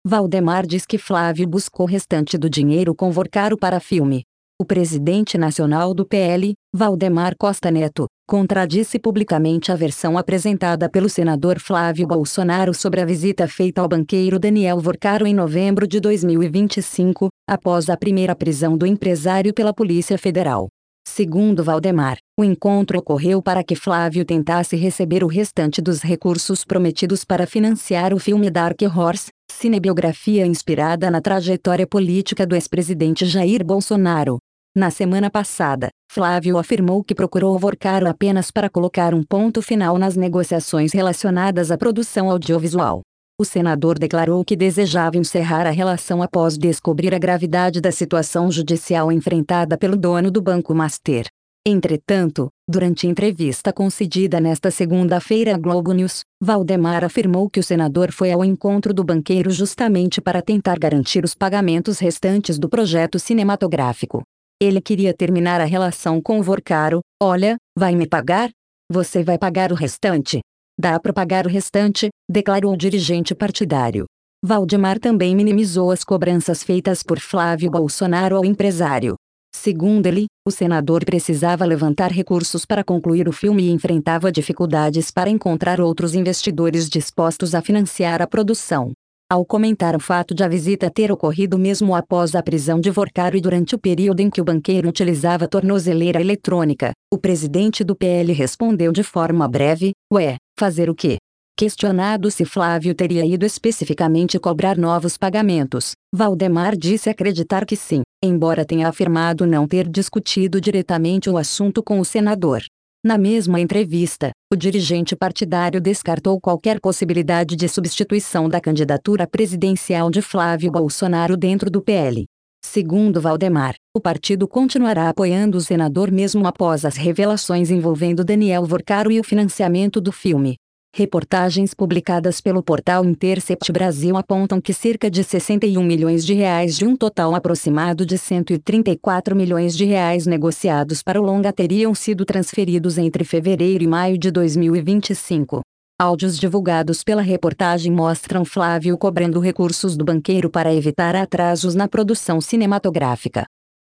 Valdemar diz que Flávio buscou o restante do dinheiro com Vorcaro para filme. O presidente nacional do PL, Valdemar Costa Neto, contradisse publicamente a versão apresentada pelo senador Flávio Bolsonaro sobre a visita feita ao banqueiro Daniel Vorcaro em novembro de 2025, após a primeira prisão do empresário pela Polícia Federal. Segundo Valdemar, o encontro ocorreu para que Flávio tentasse receber o restante dos recursos prometidos para financiar o filme Dark Horse, cinebiografia inspirada na trajetória política do ex-presidente Jair Bolsonaro. Na semana passada, Flávio afirmou que procurou Vorcaro apenas para colocar um ponto final nas negociações relacionadas à produção audiovisual. O senador declarou que desejava encerrar a relação após descobrir a gravidade da situação judicial enfrentada pelo dono do Banco Master. Entretanto, durante entrevista concedida nesta segunda-feira à Globo News, Valdemar afirmou que o senador foi ao encontro do banqueiro justamente para tentar garantir os pagamentos restantes do projeto cinematográfico. Ele queria terminar a relação com o Vorcaro. Olha, vai me pagar? Você vai pagar o restante? Dá para pagar o restante, declarou o dirigente partidário. Valdemar também minimizou as cobranças feitas por Flávio Bolsonaro ao empresário. Segundo ele, o senador precisava levantar recursos para concluir o filme e enfrentava dificuldades para encontrar outros investidores dispostos a financiar a produção. Ao comentar o fato de a visita ter ocorrido mesmo após a prisão de Vorcaro e durante o período em que o banqueiro utilizava tornozeleira eletrônica, o presidente do PL respondeu de forma breve: "Ué, fazer o quê?" Questionado se Flávio teria ido especificamente cobrar novos pagamentos, Valdemar disse acreditar que sim, embora tenha afirmado não ter discutido diretamente o assunto com o senador. Na mesma entrevista, o dirigente partidário descartou qualquer possibilidade de substituição da candidatura presidencial de Flávio Bolsonaro dentro do PL. Segundo Valdemar, o partido continuará apoiando o senador mesmo após as revelações envolvendo Daniel Vorcaro e o financiamento do filme. Reportagens publicadas pelo portal Intercept Brasil apontam que cerca de 61 milhões de reais de um total aproximado de 134 milhões de reais negociados para o longa teriam sido transferidos entre fevereiro e maio de 2025. Áudios divulgados pela reportagem mostram Flávio cobrando recursos do banqueiro para evitar atrasos na produção cinematográfica.